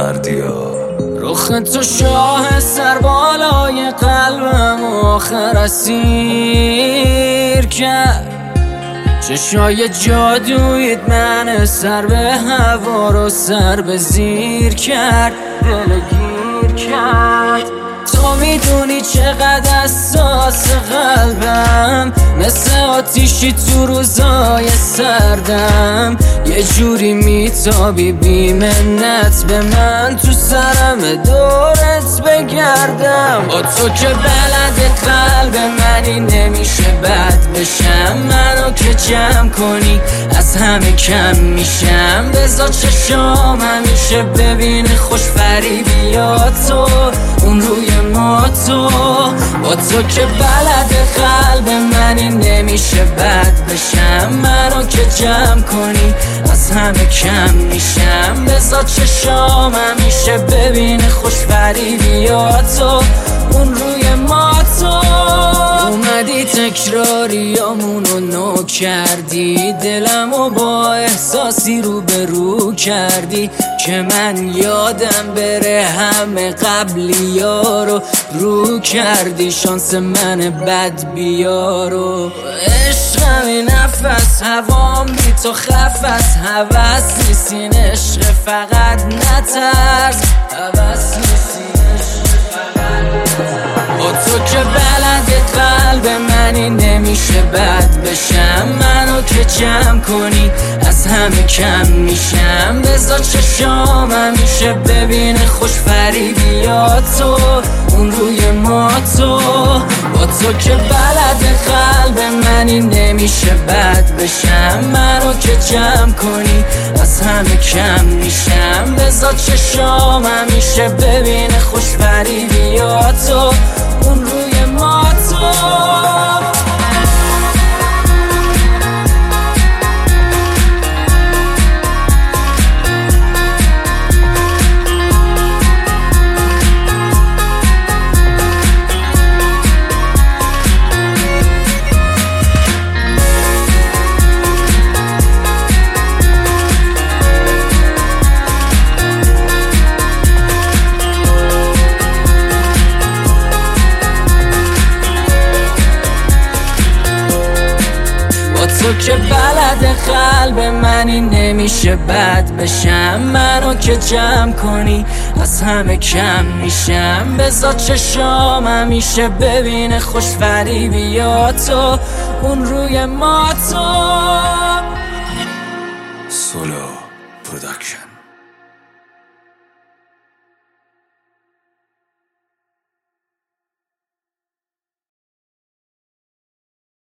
بردیا رخ تو شاه سربالای قلبم آخر اسیر کرد. چشای جادویت من سر به هوا رو سر به زیر کرد، دلگیر کرد. تو میدونی چقدر حساس قلبم، مثل آتیشی تو روزای سردم. یه جوری میتابی بی منت به من، تو سرم دورت بگردم. با تو که بلد قلب منی نمیشه بد بشم. منو که جمع کنی از همه کم میشم. بذار چشام همیشه ببینه خوش فریبی یا تو اون روی ما تو. با تو که بلد قلب منی نمیشه بد بشم. منو که جمع کنی از همه کم میشم. بذار چشام همیشه ببینه خوش فریبی یا تو اون روی ما تو. اومدی تکراریامونو نو کردی، دلمو با احساسی رو به رو کردی که من یادم بره همه قبلی رو رو کردی. شانس من بد بیارو عشقمی نفس هوام بی تو خفس. هوس نیستین عشق فقط نترس، هوس نیستین عشق فقط نترس. با تو که بلد قلب منی نمیشه بد بشم. منو که جمع کنی از همه کم میشم. بذار چشام همیشه ببینه خوش فریبی یا تو اون روی ما تو. با تو که بلد قلب منی نمیشه بد بشم. منو که جمع کنی از همه کم میشم. بذار چشام همیشه ببینه خوش فریبی یا تو اون روی ما تو. تو که بلد قلب منی نمیشه بد بشم. منو که جمع کنی از همه کم میشم. بذار چشام همیشه ببینه خوش فریبی یا تو اون روی ما تو. سولو پروداکشن.